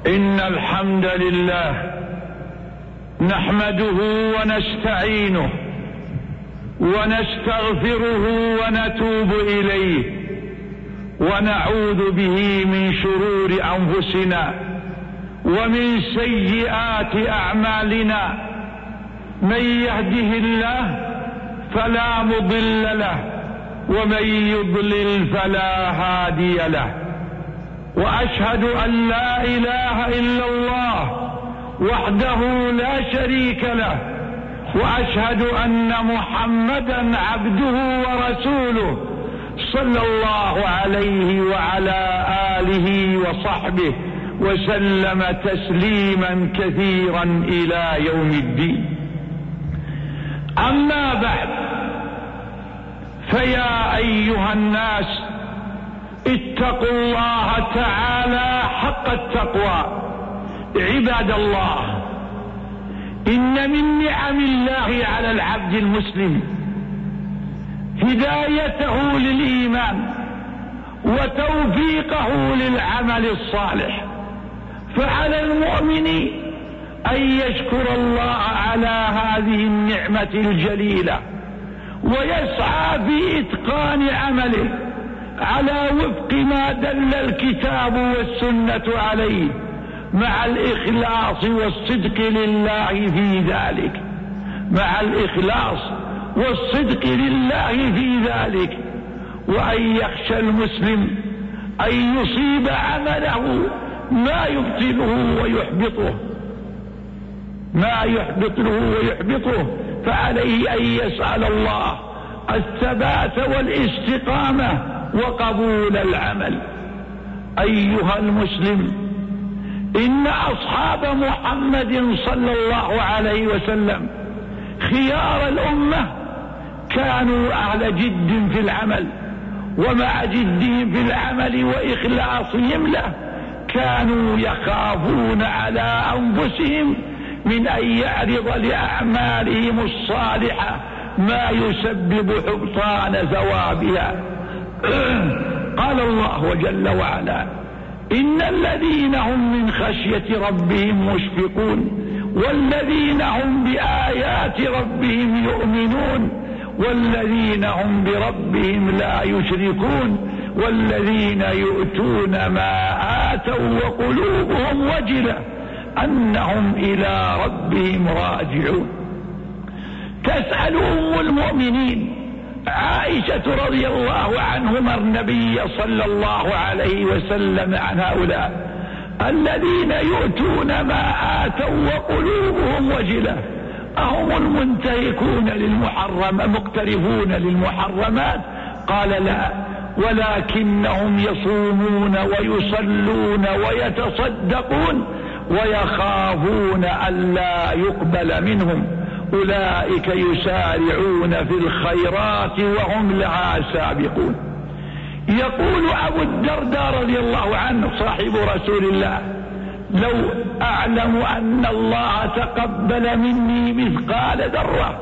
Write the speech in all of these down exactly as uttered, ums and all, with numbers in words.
إن الحمد لله نحمده ونستعينه ونستغفره ونتوب إليه ونعوذ به من شرور أنفسنا ومن سيئات أعمالنا. من يهده الله فلا مضل له ومن يضلل فلا هادي له. وأشهد أن لا إله إلا الله وحده لا شريك له، وأشهد أن محمدا عبده ورسوله صلى الله عليه وعلى آله وصحبه وسلم تسليما كثيرا إلى يوم الدين. أما بعد، فيا أيها الناس اتقوا الله تعالى حق التقوى. عباد الله، إن من نعم الله على العبد المسلم هدايته للإيمان وتوفيقه للعمل الصالح، فعلى المؤمن أن يشكر الله على هذه النعمة الجليلة ويسعى في إتقان عمله على وفق ما دل الكتاب والسنة عليه، مع الإخلاص والصدق لله في ذلك مع الإخلاص والصدق لله في ذلك وأن يخشى المسلم أن يصيب عمله ما يبطله ويحبطه ما يحبطه ويحبطه فعليه أن يسأل الله الثبات والاستقامة وقبول العمل. أيها المسلم، إن أصحاب محمد صلى الله عليه وسلم خيار الأمة كانوا أهل جد في العمل، ومع جدهم في العمل وإخلاصهم له كانوا يخافون على أنفسهم من أن يعرض لأعمالهم الصالحة ما يسبب حبطان ثوابها. قال الله جل وعلا: إن الذين هم من خشية ربهم مشفقون والذين هم بآيات ربهم يؤمنون والذين هم بربهم لا يشركون والذين يؤتون ما آتوا وقلوبهم وجلة أنهم إلى ربهم راجعون. تسأل أم المؤمنين عائشة رضي الله عنهما النبي صلى الله عليه وسلم عن هؤلاء الذين يؤتون ما آتوا وقلوبهم وجلة، أهم المنتهكون للمحرم مقترفون للمحرمات؟ قال: لا، ولكنهم يصومون ويصلون ويتصدقون ويخافون ألا يقبل منهم، أولئك يسارعون في الخيرات وهم لها سابقون. يقول أبو الدرداء رضي الله عنه صاحب رسول الله: لو أعلم أن الله تقبل مني مثقال ذرة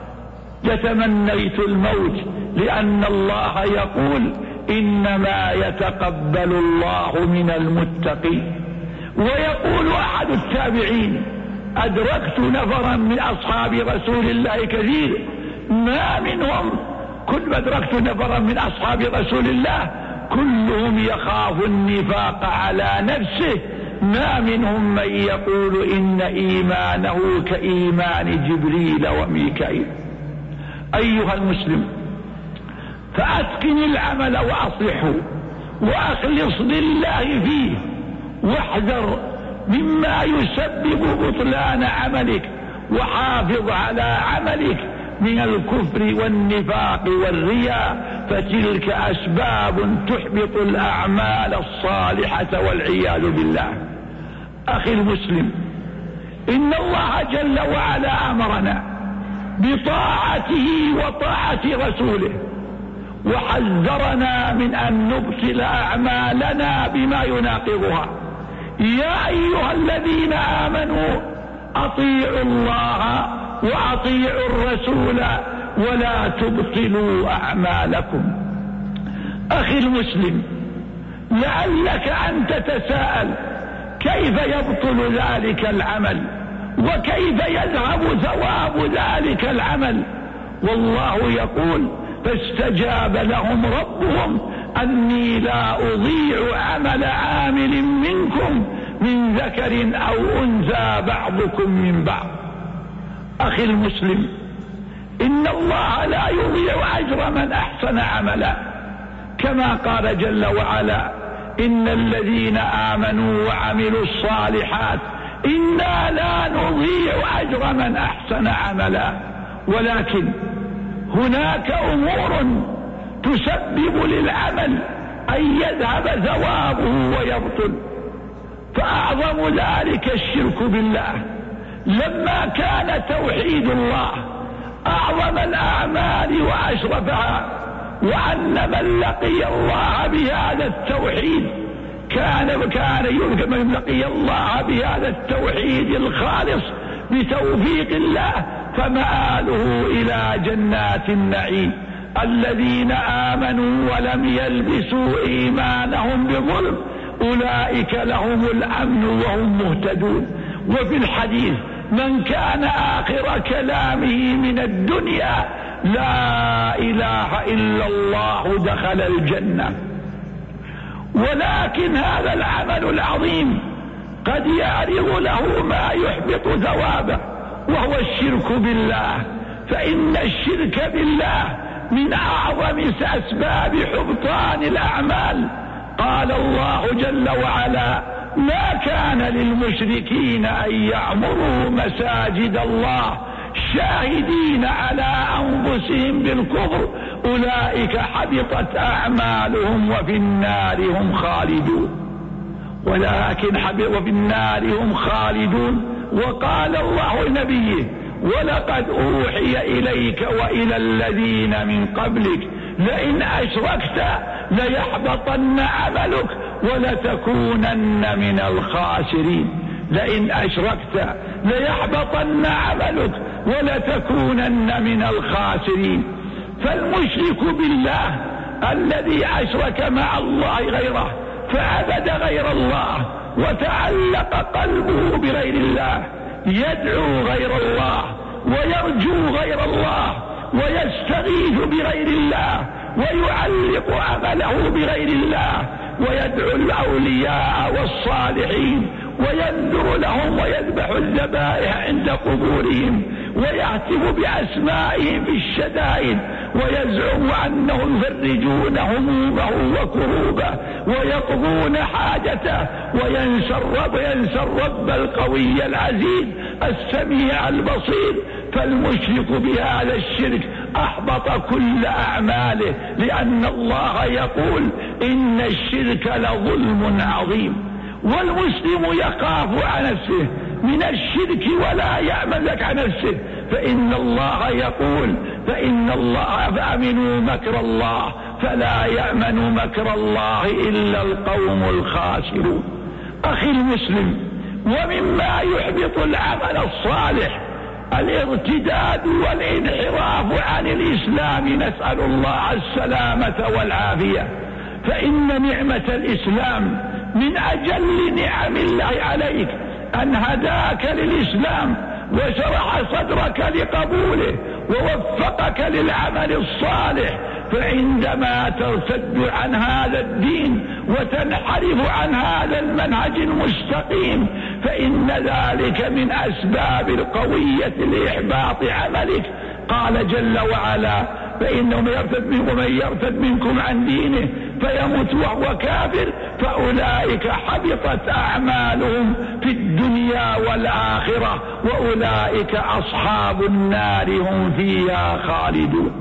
لتمنيت الموت، لأن الله يقول: إنما يتقبل الله من المتقين. ويقول أحد التابعين: أدركت نفرا من أصحاب رسول الله كثير ما منهم كل أدركت نفرا من أصحاب رسول الله كلهم يخاف النفاق على نفسه، ما منهم من يقول إن إيمانه كإيمان جبريل وميكائيل. أيها المسلم، فأتقن العمل وأصلحه وأخلص لله فيه، واحذر مما يسبب بطلان عملك، وحافظ على عملك من الكفر والنفاق والرياء، فتلك أسباب تحبط الأعمال الصالحة والعياذ بالله. أخي المسلم، إن الله جل وعلا أمرنا بطاعته وطاعة رسوله، وحذرنا من أن نبطل أعمالنا بما يناقضها. يا أيها الذين آمنوا أطيعوا الله وأطيعوا الرسول ولا تبطلوا أعمالكم. أخي المسلم، لعلك أن تتساءل: كيف يبطل ذلك العمل وكيف يذهب ثواب ذلك العمل؟ والله يقول فاستجاب لهم ربهم أني لا أضيع عمل عامل منكم من ذكر أو أنثى بعضكم من بعض. أخي المسلم، إن الله لا يضيع أجر من أحسن عملا، كما قال جل وعلا إن الذين آمنوا وعملوا الصالحات إنا لا نضيع أجر من أحسن عملا. ولكن هناك أمور تسبب للعمل أن يذهب ثوابه ويبطل، فأعظم ذلك الشرك بالله. لما كان توحيد الله أعظم الأعمال وأشرفها، وأن من لقي الله بهذا التوحيد كان كان يذكر من لقي الله بهذا التوحيد الخالص بتوفيق الله فمآله إلى جنات النعيم. الذين آمنوا ولم يلبسوا إيمانهم بظلم أولئك لهم الأمن وهم مهتدون. وفي الحديث من كان آخر كلامه من الدنيا لا إله إلا الله دخل الجنة. ولكن هذا العمل العظيم قد يعرض له ما يحبط ثوابه، وهو الشرك بالله، فإن الشرك بالله من أعظم أسباب حبطان الأعمال. قال الله جل وعلا ما كان للمشركين أن يعمروا مساجد الله شاهدين على أنفسهم بالكفر أولئك حبطت أعمالهم وفي النار هم خالدون. ولكن حبط وفي النار هم خالدون. وقال الله لنبيه ولقد أوحي إليك وإلى الذين من قبلك لئن أشركت ليحبطن عملك ولتكونن من الخاسرين. لئن أشركت ليحبطن عملك ولتكونن من الخاسرين. فالمشرك بالله الذي أشرك مع الله غيره فعبد غير الله وتعلق قلبه بغير الله، يدعو غير الله ويرجو غير الله ويستغيث بغير الله ويعلق عمله بغير الله ويدعو الأولياء والصالحين وينذر لهم ويذبح الذبائح عند قبورهم ويهتف بأسمائهم في الشدائد ويزعم أنهم يفرجون همومه وكروبه ويقضون حاجته وينسى الرب وينسى الرب القوي العزيز السميع البصير. فالمشرك بهذا الشرك أحبط كل أعماله، لأن الله يقول إن الشرك لظلم عظيم. والمسلم يخاف على نفسه من الشرك ولا يأمن لك عن نفسه، فإن الله يقول فإن الله فأمنوا مكر الله فلا يأمن مكر الله إلا القوم الخاسرون. أخي المسلم، ومما يحبط العمل الصالح الارتداد والانحراف عن الإسلام، نسأل الله السلامة والعافية. فإن نعمة الإسلام من أجل نعم الله عليك أن هداك للإسلام وشرح صدرك لقبوله ووفقك للعمل الصالح. فعندما ترتد عن هذا الدين وتنحرف عن هذا المنهج المستقيم فإن ذلك من أسباب القوية لإحباط عملك. قال جل وعلا فإنه من يرتد منكم من يرتد منكم عن دينه فيموت وهو كافر فأولئك حبطت أعمالهم في الدنيا والآخرة وأولئك أصحاب النار هم فيها خالدون.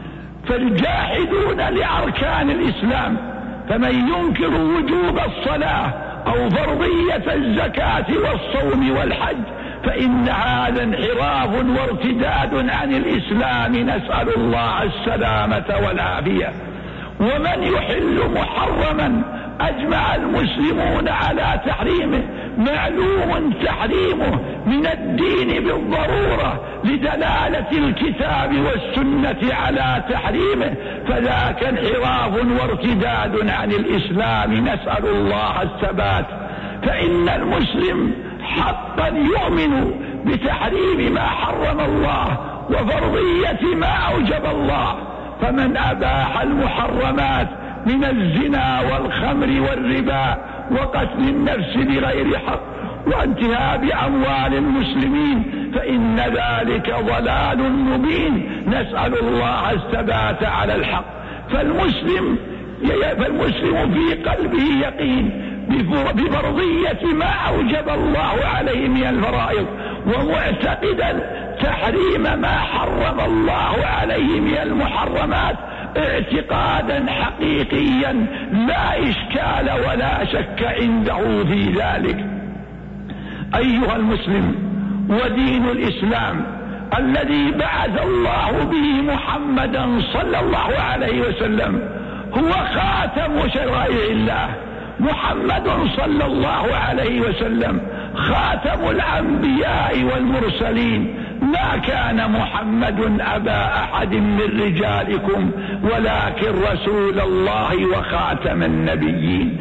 فالجاحدون لأركان الإسلام، فمن ينكر وجوب الصلاة أو فرضية الزكاة والصوم والحج فإن هذا انحراف وارتداد عن الإسلام، نسأل الله السلامة والعافية. ومن يحل محرما أجمع المسلمون على تحريمه، معلوم تحريمه من الدين بالضرورة لدلالة الكتاب والسنة على تحريمه، فذاك انحراف وارتداد عن الإسلام، نسأل الله الثبات. فإن المسلم حقا يؤمن بتحريم ما حرم الله وفرضية ما أوجب الله. فمن أباح المحرمات من الزنا والخمر والربا وقتل النفس بغير حق وانتهاب أموال المسلمين فإن ذلك ضلال مبين، نسأل الله الثبات على الحق. فالمسلم فالمسلم في قلبه يقين بفرضية ما أوجب الله عليه من الفرائض، ومعتقدا تحريم ما حرم الله عليه من المحرمات اعتقادا حقيقيا لا إشكال ولا شك عنده في ذلك. أيها المسلم، ودين الإسلام الذي بعث الله به محمدا صلى الله عليه وسلم هو خاتم شرائع الله. محمد صلى الله عليه وسلم خاتم الأنبياء والمرسلين. ما كان محمد أبا أحد من رجالكم ولكن رسول الله وخاتم النبيين،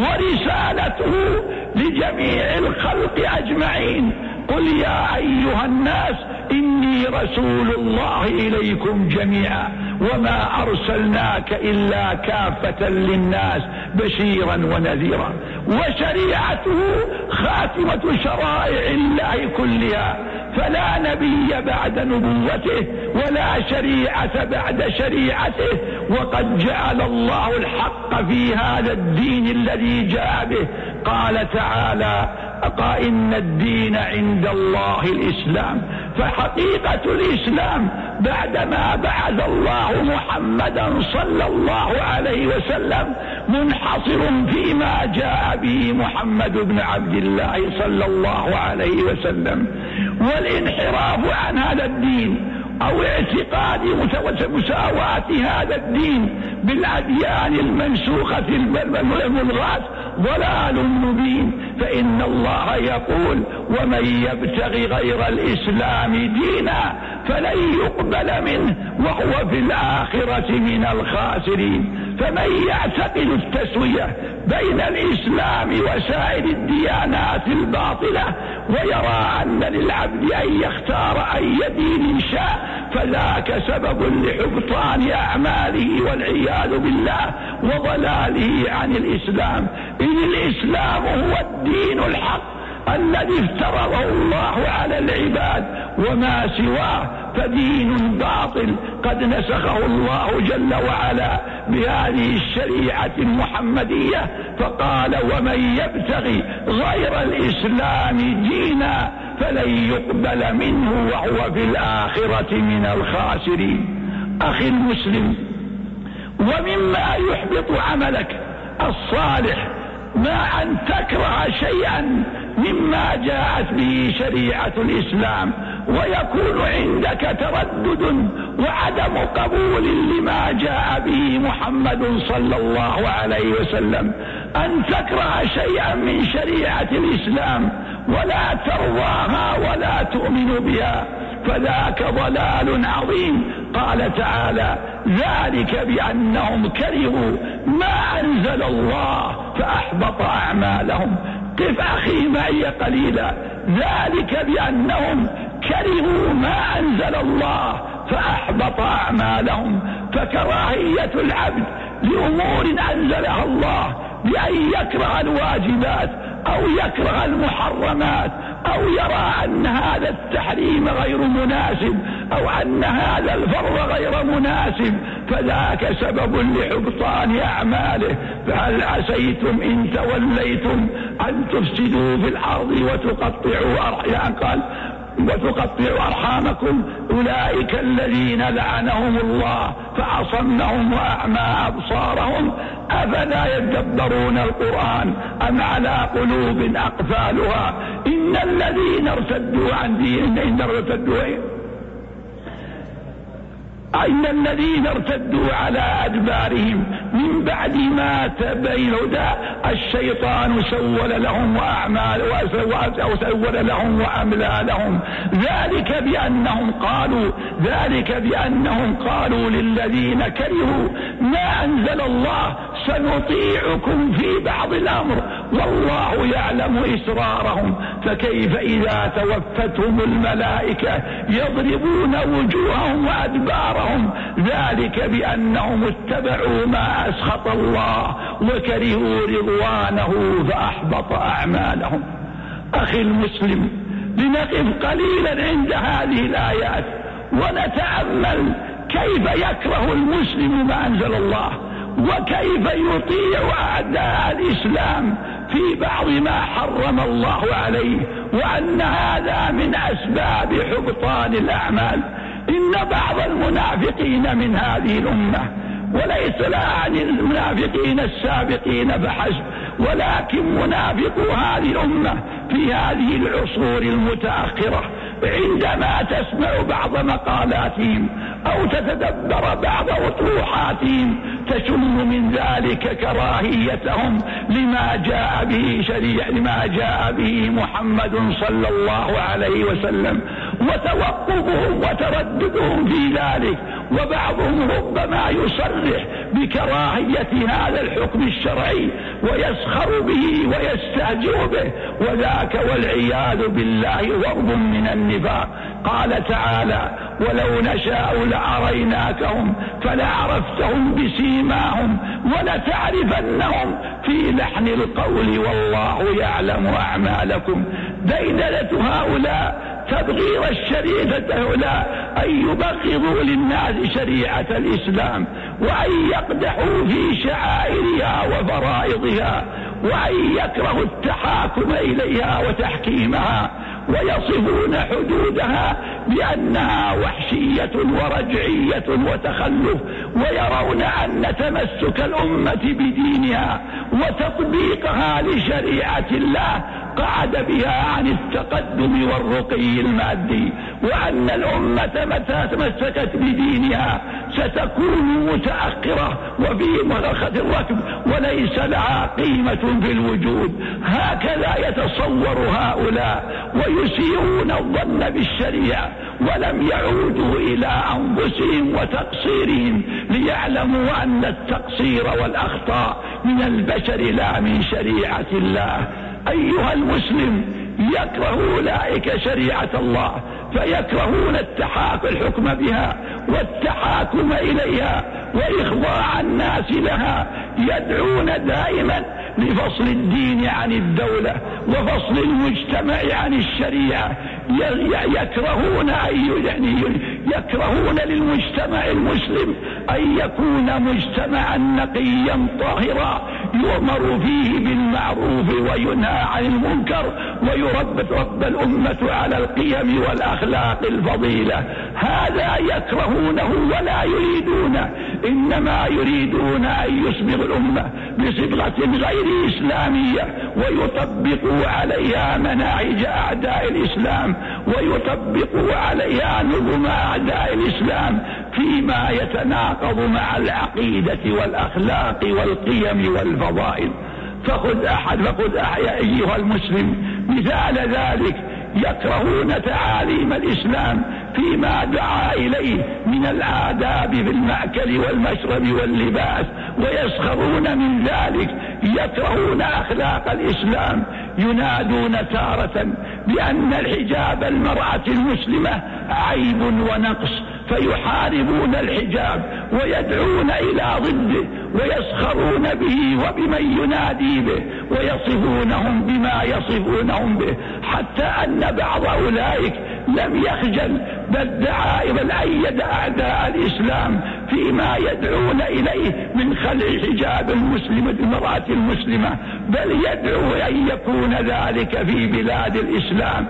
ورسالته لجميع الخلق أجمعين. قل يا أيها الناس إني رسول الله إليكم جميعا وما أرسلناك إلا كافة للناس بشيرا ونذيرا. وشريعته خاتمة شرائع الله كلها، فلا نبي بعد نبوته ولا شريعة بعد شريعته. وقد جعل الله الحق في هذا الدين الذي جاء به. قال تعالى: قال إن الدين عند الله الإسلام. فحقيقة الإسلام بعدما بعث الله محمدا صلى الله عليه وسلم منحصر فيما جاء به محمد بن عبد الله صلى الله عليه وسلم. والانحراف عن هذا الدين أو اعتقاد مساواة هذا الدين بالأديان المنسوخة الملغاة ضلال مبين. فإن الله يقول: ومن يبتغي غير الإسلام دينا فلن يقبل منه وهو في الآخرة من الخاسرين. فمن يعتقد التسوية بين الإسلام وسائر الديانات الباطلة ويرى أن للعبد أن يختار أي دين شاء فذاك سبب لحبطان أعماله والعياذ بالله وضلاله عن الإسلام. إن الإسلام هو الدين الحق الذي افترضه الله على العباد، وما سواه فدين باطل قد نسخه الله جل وعلا بهذه الشريعة المحمدية. فقال: ومن يبتغي غير الإسلام دينا فلن يقبل منه وهو في الآخرة من الخاسرين. أخي المسلم، ومما يحبط عملك الصالح ما أن تكره شيئا مما جاءت به شريعة الإسلام ويكون عندك تردد وعدم قبول لما جاء به محمد صلى الله عليه وسلم. أن تكره شيئا من شريعة الإسلام ولا ترضاها ولا تؤمن بها فذاك ضلال عظيم. قال تعالى: ذلك بأنهم كرهوا ما أنزل الله فأحبط أعمالهم. قف أخي معي قليلا. ذلك بأنهم كرهوا ما أنزل الله فأحبط أعمالهم. فكراهية العبد لأمور أنزلها الله بأن يكره الواجبات أو يكره المحرمات أو يرى أن هذا التحريم غير مناسب أو أن هذا الفرض غير مناسب فذاك سبب لحبطان أعماله. فهل عسيتم إن توليتم أن تفسدوا في الأرض وتقطعوا أرحامكم وتقطعوا أرحامكم أولئك الذين لعنهم الله فأصمهم وأعمى أبصارهم أفلا يدبرون القرآن أم على قلوب أقفالها إن الذين ارتدوا عن دينهم إن ارتدوا إن الذين ارتدوا على أدبارهم من بعد ما تبين الهدى الشيطان سول لهم وأعمال وسول لهم وأملى لهم. ذلك بأنهم قالوا ذلك بأنهم قالوا للذين كرهوا ما أنزل الله سنطيعكم في بعض الأمر والله يعلم إسرارهم، فكيف إذا توفتهم الملائكة يضربون وجوههم وأدبارهم، ذلك بأنهم اتبعوا ما أسخط الله وكرهوا رضوانه فأحبط أعمالهم. أخي المسلم، لنقف قليلا عند هذه الآيات ونتأمل كيف يكره المسلم ما أنزل الله، وكيف يطيع أعداء الإسلام في بعض ما حرم الله عليه، وأن هذا من أسباب حبطان الأعمال. إن بعض المنافقين من هذه الأمة، وليس لا عن المنافقين السابقين فحسب، ولكن منافقو هذه الأمة في هذه العصور المتأخرة، عندما تسمع بعض مقالاتهم أو تتدبر بعض أطروحاتهم تشم من ذلك كراهيتهم لما جاء به شريعة لما جاء به محمد صلى الله عليه وسلم، وتوقفهم وترددهم في ذلك، وبعضهم ربما يصرح بكراهية هذا الحكم الشرعي ويسخر به ويستهزئ به، وذاك والعياذ بالله ضرب من النفاق. قال تعالى: ولو نشاء لأريناكهم فلعرفتهم بسيماهم ولتعرفنهم في لحن القول والله يعلم أعمالكم. ديدنة هؤلاء تبغير الشريعة هؤلاء أن يبغضوا للناس شريعة الإسلام، وأن يقدحوا في شعائرها وفرائضها، وأن يكرهوا التحاكم إليها وتحكيمها، ويصفون حدودها بأنها وحشية ورجعية وتخلف، ويرون أن تمسك الأمة بدينها وتطبيقها لشريعة الله قعد بها عن التقدم والرقي المادي، وأن الأمة متى تمسكت بدينها ستكون متأخرة وفي مرخة الركب وليس لها قيمة في الوجود. هكذا يتصور هؤلاء ويسيئون الظن بالشريعة، ولم يعودوا إلى أنفسهم وتقصيرهم ليعلموا أن التقصير والأخطاء من البشر لا من شريعة الله. أيها المسلم، يكره أولئك شريعة الله، فيكرهون التحاكم الحكم بها والتحاكم إليها وإخضاع الناس لها، يدعون دائما لفصل الدين عن الدولة وفصل المجتمع عن الشريعة. يكرهون أن يعني يكرهون للمجتمع المسلم أن يكون مجتمعا نقيا طاهرا يؤمر فيه بالمعروف وينهى عن المنكر ويربط رب الأمة على القيم والأخلاق الفضيلة. هذا يكرهونه ولا يريدونه، إنما يريدون أن يصبغ الأمة بصبغة غير إسلامية ويطبقوا عليها مناهج أعداء الإسلام ويطبقوا عليها نظم أعداء الإسلام فيما يتناقض مع العقيدة والأخلاق والقيم والفضائل. فخذ أحد فخذ أحيا أيها المسلم مثال ذلك: يكرهون تعاليم الإسلام فيما دعا إليه من الآداب في المأكل والمشرب واللباس، ويسخرون من ذلك. يكرهون أخلاق الإسلام، ينادون تارة بأن الحجاب المرأة المسلمة عيب ونقص، فيحاربون الحجاب ويدعون إلى ضده ويسخرون به وبمن ينادي به، ويصفونهم بما يصفونهم به، حتى أن بعض أولئك لم يخجل بل دعا بل أيد أعداء الإسلام فيما يدعون إليه من خلع حجاب المسلمة المرأة المسلمة، بل يدعو أن يكون ذلك في بلاد الإسلام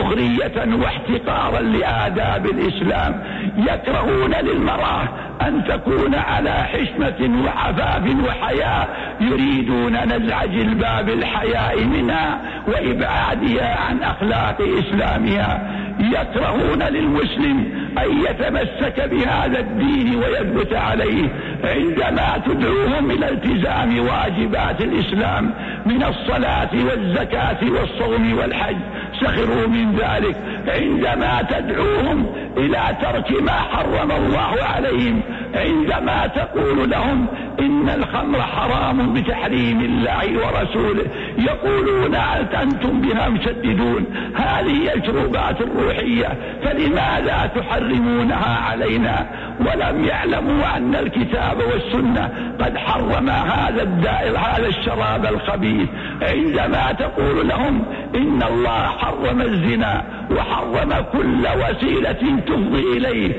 سخرية واحتقارا لآداب الإسلام. يكرهون للمرأة أن تكون على حشمة وعفاف وحياء، يريدون نزع جلباب الحياء منها وإبعادها عن أخلاق إسلامها. يكرهون للمسلم أن يتمسك بهذا الدين ويثبت عليه عندما تدعوهم إلى التزام واجبات الإسلام من الصلاة والزكاة والصوم والحج، سخروا من ذلك. عندما تدعوهم إلى ترك ما حرم الله عليهم عندما تقول لهم إن الخمر حرام بتحريم الله ورسوله يقولون أنتم بها مشددون، هذه الشروبات الروحية فلماذا تحرمونها علينا؟ ولم يعلموا أن الكتاب والسنة قد حرم هذا الدائر هذا الشراب الخبيث. عندما تقول لهم إن الله حرم الزنا وحرم كل وسيلة تفضي إليه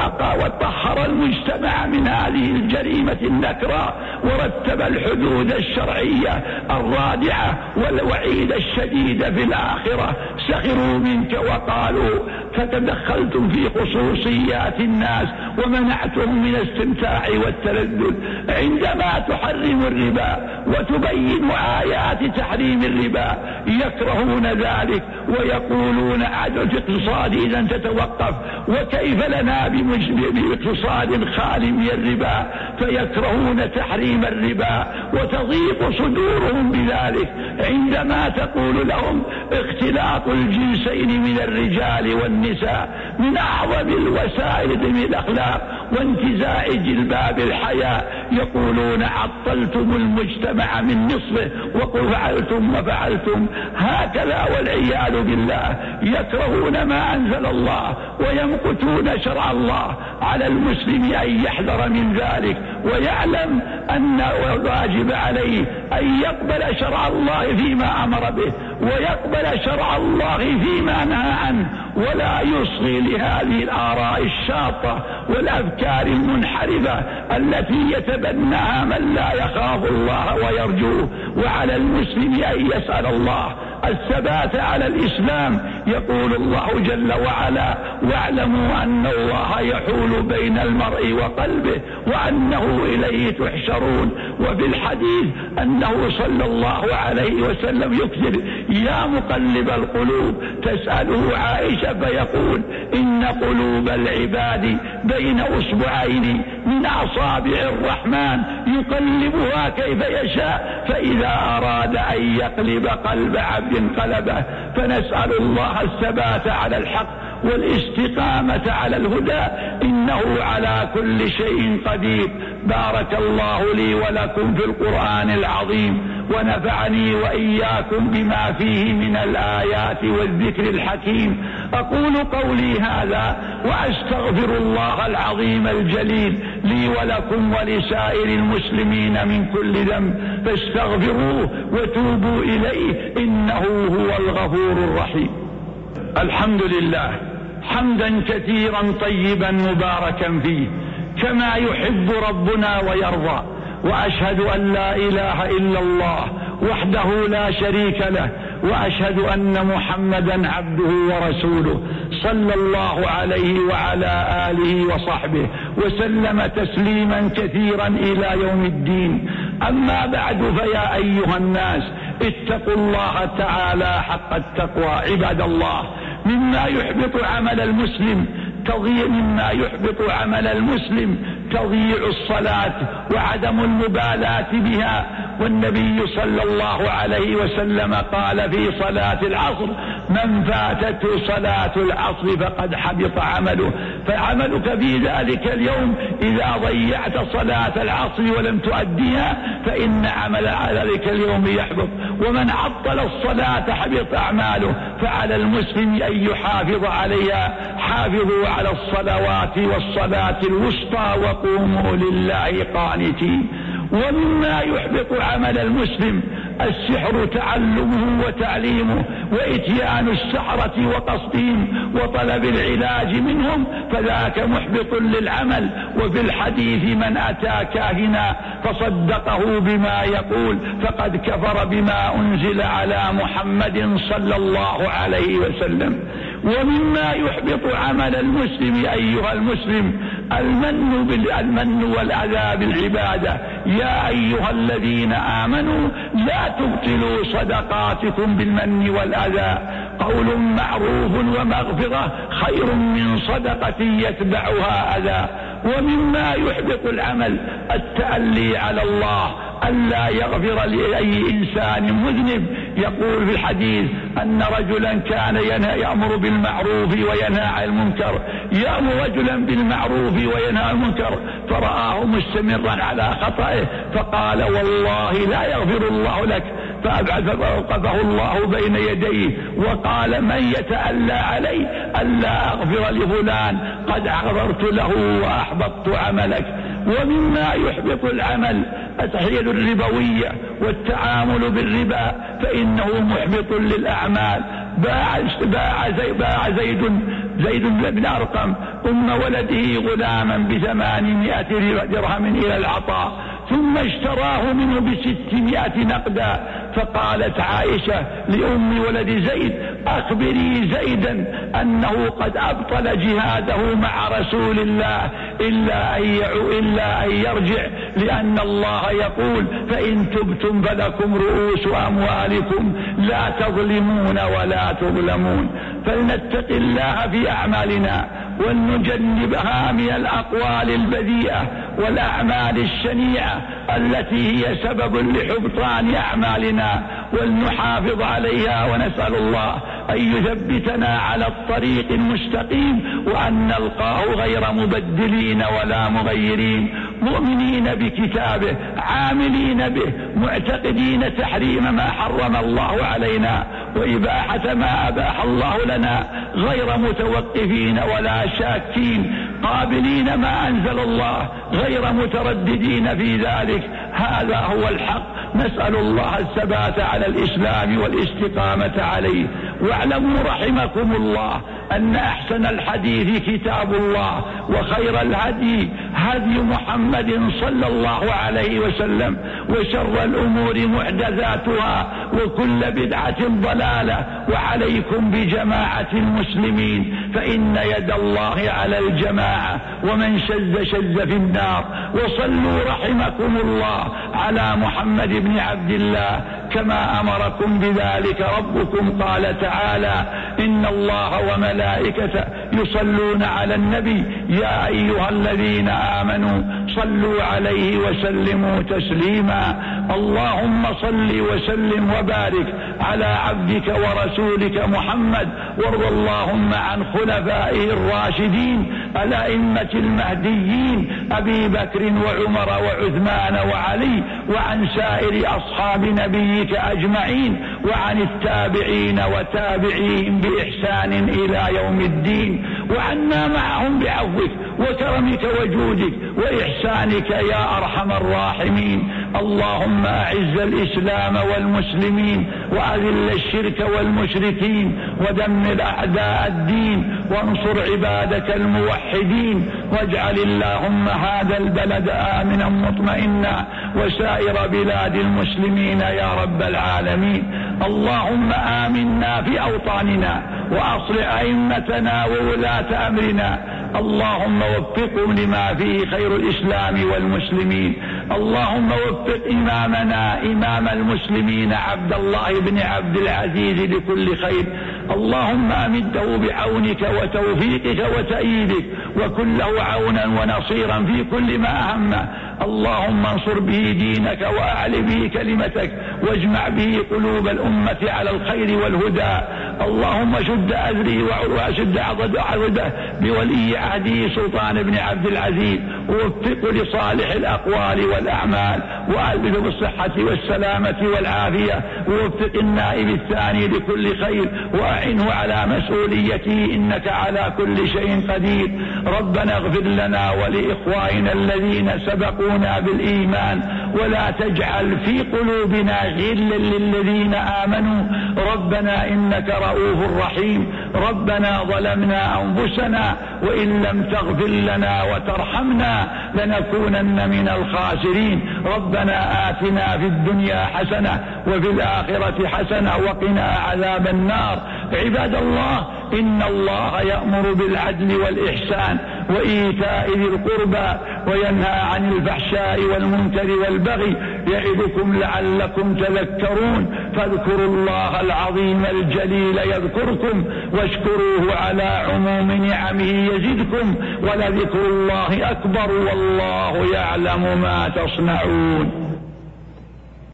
وطهر المجتمع من هذه الجريمة النكراء ورتب الحدود الشرعية الرادعة والوعيد الشديد في الآخرة، سخروا منك وقالوا فتدخلتم في خصوصيات الناس ومنعتهم من الاستمتاع والتلذذ. عندما تحرم الربا وتبين آيات تحريم الربا يكرهون ذلك ويقولون عدم الاقتصاد إذا تتوقف، وكيف لنا باقتصاد خالي من الربا؟ فيكرهون تحريم الربا وتضيق صدورهم بذلك. عندما تقول لهم اختلاط الجنسين من الرجال والنساء من أعظم الوسائل من الأخلاق وانتزاع جلباب الحياة يقولون عطلتم المجتمع من نصفه وقل فعلتم وفعلتم. هكذا والعياذ بالله يكرهون ما أنزل الله ويمقتون شرع الله. على المسلم أن يحذر من ذلك ويعلم أن الواجب عليه أن يقبل شرع الله فيما أمر به ويقبل شرع الله فيما نهى عنه، ولا يصغي لهذه الآراء الشاطة والأفكار المنحرفة التي يتبناها من لا يخاف الله ويرجوه. وعلى المسلم أن يسأل الله الثبات على الإسلام. يقول الله جل وعلا واعلموا أن الله يحول بين المرء وقلبه وأنه إليه تحشرون. وفي الحديث أنه صلى الله عليه وسلم يكثر يا مقلب القلوب تسأله عائشة فيقول إن قلوب العباد بين أصبعين من أصابع الرحمن يقلبها كيف يشاء، فإذا أراد أن يقلب قلب عبد قلبه. فنسأل الله الثبات على الحق والاستقامة على الهدى إنه على كل شيء قدير. بارك الله لي ولكم في القرآن العظيم ونفعني وإياكم بما فيه من الآيات والذكر الحكيم. أقول قولي هذا وأستغفر الله العظيم الجليل لي ولكم ولسائر المسلمين من كل ذنب فاستغفروه وتوبوا إليه إنه هو الغفور الرحيم. الحمد لله حمدا كثيرا طيبا مباركا فيه كما يحب ربنا ويرضى، وأشهد أن لا إله إلا الله وحده لا شريك له، وأشهد أن محمدا عبده ورسوله صلى الله عليه وعلى آله وصحبه وسلم تسليما كثيرا إلى يوم الدين. أما بعد فيا أيها الناس اتقوا الله تعالى حق التقوى. عباد الله مما يحبط عمل المسلم تضييع مما يحبط عمل المسلم تضييع الصلاة وعدم المبالاة بها. والنبي صلى الله عليه وسلم قال في صلاة العصر من فاتته صلاة العصر فقد حبط عمله. فعملك في ذلك اليوم إذا ضيعت صلاة العصر ولم تؤديها فإن عمل ذلك اليوم يحبط. ومن عطل الصلاة حبط أعماله. فعلى المسلم أن يحافظ عليها. حافظوا على الصلوات والصلاة الوسطى وقوموا لله قانتين. ومما يحبط عمل المسلم السحر تعلمه وتعليمه وإتيان السحرة وقصدهم وطلب العلاج منهم فذاك محبط للعمل. وفي الحديث من أتى كاهنا فصدقه بما يقول فقد كفر بما أنزل على محمد صلى الله عليه وسلم. ومما يحبط عمل المسلم أيها المسلم المن بالمن والأذى بالعبادة. يا أيها الذين آمنوا لا تبطلوا صدقاتكم بالمن والأذى. قول معروف ومغفرة خير من صدقة يتبعها أذى. ومما يحبط العمل التألي على الله ألا يغفر لأي إنسان مذنب يقول في الحديث أن رجلا كان ينهى يأمر بالمعروف وينهى عن المنكر، يأمر رجلا بالمعروف وينهى عن المنكر فرآه مستمرا على خطئه فقال والله لا يغفر الله لك، فأوقفه الله بين يديه وقال من يتألى علي ألا أغفر لفلان قد غفرت له وأحبطت عملك. ومما يحبط العمل التحيل الربوية والتعامل بالربا فإنه محبط للأعمال. باع, باع, زي باع زيد زيد بن أرقم أم ولده غلاما بثمانمائة درهم إلى العطاء ثم اشتراه منه بستمائة نقدا، فقالت عائشة لأم ولد زيد أخبري زيدا أنه قد أبطل جهاده مع رسول الله إلا أن إلا أن يرجع، لأن الله يقول فإن تبتم فلكم رؤوس أموالكم لا تظلمون ولا تظلمون. فلنتق الله في أعمالنا ولنجنبها من الأقوال البذيئة والأعمال الشنيعة التي هي سبب لحبطان أعمالنا، ولنحافظ عليها ونسأل الله أن يثبتنا على الطريق المستقيم وأن نلقاه غير مبدلين ولا مغيرين، مؤمنين بكتابه عاملين به معتقدين تحريم ما حرم الله علينا وإباحة ما أباح الله لنا غير متوقفين ولا شاكين، قابلين ما أنزل الله غير مترددين في ذلك. هذا هو الحق، نسأل الله الثبات على الإسلام والاستقامة عليه. واعلموا رحمكم الله أن أحسن الحديث كتاب الله وخير الهدي هدي محمد صلى الله عليه وسلم وشر الأمور محدثاتها وكل بدعة ضلالة، وعليكم بجماعة المسلمين فإن يد الله على الجماعة ومن شذ شذ في النار. وصلوا رحمكم الله على محمد بن عبد الله كما أمركم بذلك ربكم، قال تعالى إن الله وملائكته يصلون على النبي يا أيها الذين آمنوا صلوا عليه وسلموا تسليما. اللهم صل وسلم وبارك على عبدك ورسولك محمد، وارض اللهم عن خلفائه الراشدين الأئمة المهديين أبي بكر وعمر وعثمان وعلي، وعن سائر أصحاب نبيك أجمعين، وعن التابعين وتابعيهم بإحسان إلى يوم الدين، وعنا معهم بعفوك وكرمك وجودك وإحسانك يا أرحم الراحمين. اللهم أعز الإسلام والمسلمين وأذل الشرك والمشركين ودمر أعداء الدين وانصر عبادك الموحدين، واجعل اللهم هذا البلد آمنا مطمئنا وسائر بلاد المسلمين يا رب العالمين. اللهم آمنا في أوطاننا وأصلح أئمتنا وولاة أمرنا، اللهم وفقهم لما فيه خير الإسلام والمسلمين. اللهم وفق إمامنا إمام المسلمين عبد الله بن عبد العزيز لكل خير، اللهم أمده بعونك وتوفيقك وتأييدك وكن له عونا ونصيرا في كل ما أهمه. اللهم انصر به دينك وأعل به كلمتك واجمع به قلوب الأمة على الخير والهدى. اللهم شد أذري وشد عضده بولي عهده سلطان بن عبد العزيز، ووفقه لصالح الأقوال والأعمال وألبسه بالصحة والسلامة والعافية، ووفق النائب الثاني لكل خير وأعنه على مسؤوليته إنك على كل شيء قدير. ربنا اغفر لنا ولإخواننا الذين سبقونا بالإيمان ولا تجعل في قلوبنا غلا للذين آمنوا ربنا إنك رؤوف رحيم. ربنا ظلمنا أنفسنا وإن لم تغفر لنا وترحمنا لنكونن من الخاسرين. ربنا آتنا في الدنيا حسنة وفي الآخرة حسنة وقنا عذاب النار. عباد الله، إن الله يأمر بالعدل والإحسان وإيتاء ذي القربى وينهى عن الفحشاء والمنكر والبغي يعظكم لعلكم تذكرون. فاذكروا الله العظيم الجليل يذكركم واشكروه على عموم نعمه يزدكم ولذكر الله أكبر والله يعلم ما تصنعون.